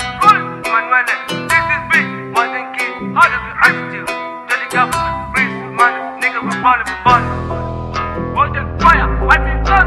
Manuel, this is big. More than kid, harder to attitude. Dirty government, grease, money, nigga, we ballin' for ballin'. More than fire, wiping us.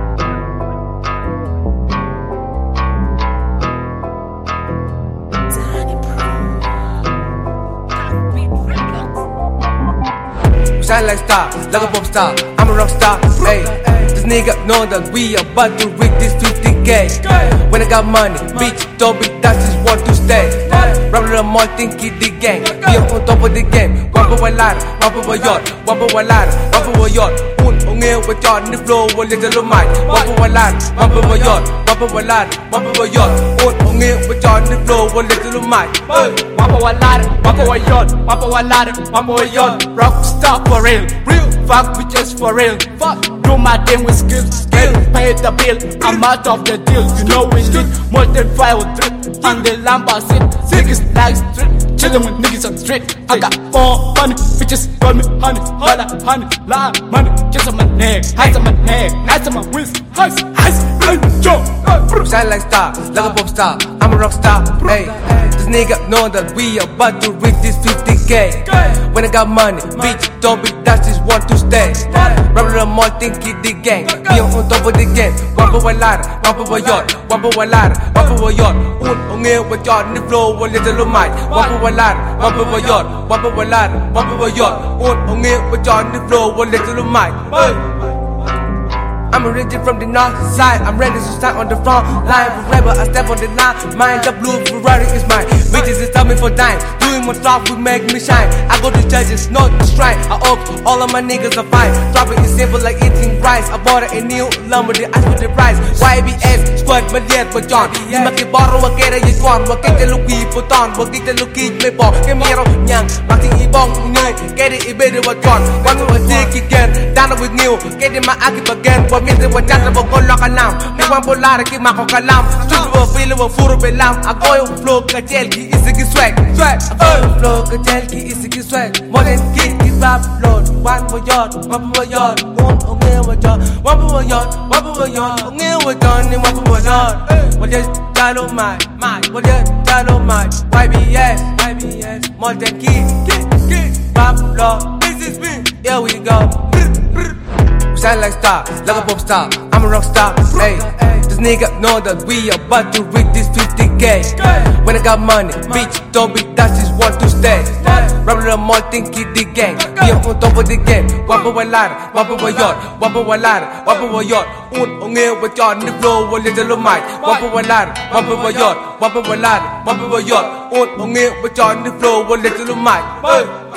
Shine like star, like a pop star, I'm a rock star, ayy. This nigga know that we about to reach this 50K. When I got money, bitch, don't be that, just want to stay. Rap the more, think it the gang, be on top of the game. One for one ladder, one for one yacht, one for one ladder, one for one yacht. On air with y'all in the flow, one little mic. One for one ladder, one for one yacht, one for one ladder, one for one yacht. On air with y'all in the flow, one little mic. One for one ladder, one for one yacht, one for one ladder, one for one yacht. Rock star for real, fuck bitches for real. Fuck, do my thing with skill, pay the bill. I'm out of the deal, you know we lit more than 5 or 3 on the Lamba sit. Niggas like strip, chillin' with niggas on street. I got 4 money, bitches call me honey, holla honey, lie money, kiss on my neck, eyes on my neck, nice on my wrist, eyes, jump. Shine like star, like a pop star, I'm a rock star, ayy. This nigga know that we about to reach this 50K. When I got money, bitch, don't be that, just want to stay. Rap the more, think it the gang, be on top of the game. One for one ladder, one for one yacht, one for one ladder, one for one yacht. On air with y'all in the flow, one little mic. One for one ladder, one for one yacht, one for one ladder, one for one yacht. On air with y'all in the flow, one little mic. I'm origin from the north side, I'm ready to stand on the front line. Forever I step on the line, mine the blue Ferrari is mine. Bitches is coming for dime, doing my talk will make me shine. I go to judges, not to shrine. I hope all of my niggas are fine. Dropping is simple like eating rice. I bought a new lumber, the ice with the price. YBS, squad, my dead for John. You make it borrow a get a you gone. What get the lookie for ton, what get the lookie me for. Get me a young, nothing ebong, get it better what John. One more dick again, down with new, getting my akip again. Minsan wa dyan na bagolo ka lang. Bigwang polare ki mako kalam. Studio feel wa furo belam. Ako yung flow ka jelki isigi swag. Ako yung flow ka jelki isigi swag. More than kid ki rap load. One for yacht, one for yacht. One for yacht, one for yacht, one for yacht. One for yacht, one for yacht. What just jalo my, what just jalo my. YBS, more than kid rap load. This is me, here we go. Shine like star, like a pop star, I'm a rock star, ayy. This nigga know that we about to reach this 50K. When I got money, bitch, don't be that, just want to stay. Rap the more, think it the gang, be on top of the game. One for one ladder, one for one yacht, one for one ladder, one for one yacht. On air with y'all in the flow, one little mic. One for one ladder, one for one yacht, one for one ladder, one for one yacht. On air with y'all in the flow, one little mic.